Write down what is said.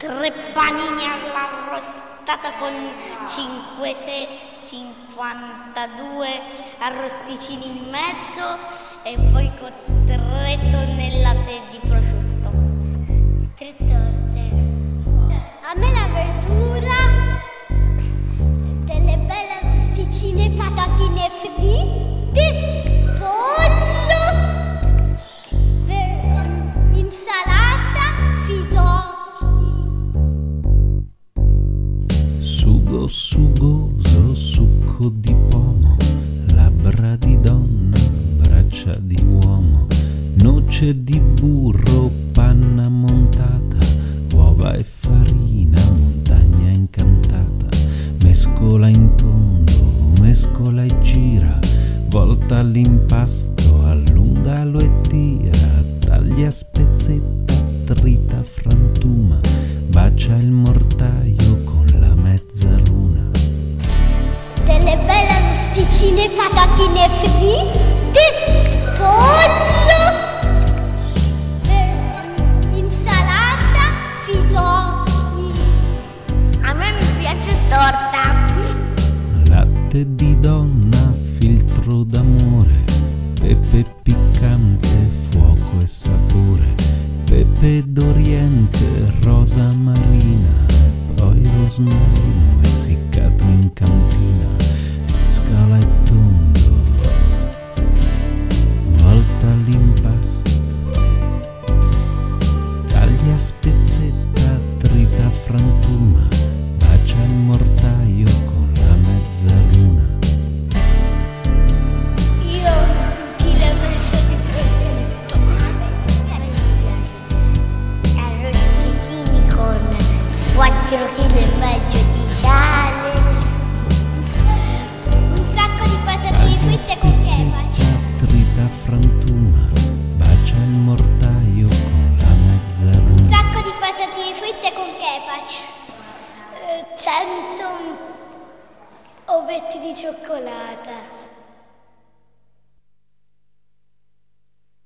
3 panini all'arrostata con 52 arrosticini in mezzo e poi con 3 tonnellate di prosciutto. 3 torte. A me la verdura, delle belle arrosticine, patatine fritte, pollo, insalata, fidocchi. Sugo sugoso, succo di pomo, labbra di donna, braccia di uomo, noce di burro, panna montata, uova e farina, montagna incantata, mescola in tondo, mescola e gira, volta all'impasto, allungalo e tira, taglia spezzetta, trita, frantuma, bacia il mortaio con la mezzaluna. Delle belle arrosticine, patatine fritte, pollo, insalata, fidocchi. A me mi piace torta. Latte di donna, filtro d'amore, pepe piccante, fuoco e sapore, pepe d'oriente, rosa marina, e poi rosmarino essiccato in cantina, scala e tondo, volta all'impasto, taglia spezzetta, trita frantuma, bacia il mortaio con la mezzaluna. Io un chilo e mezzo di prosciutto. Arrosticini con 4 kg e mezzo di sale. Un sacco di patatine fritte con kebac. Trita frantuma, bacia il mortaio con la mezzaluna. Un sacco di patatine fritte con kebac. 100 ovetti di cioccolata.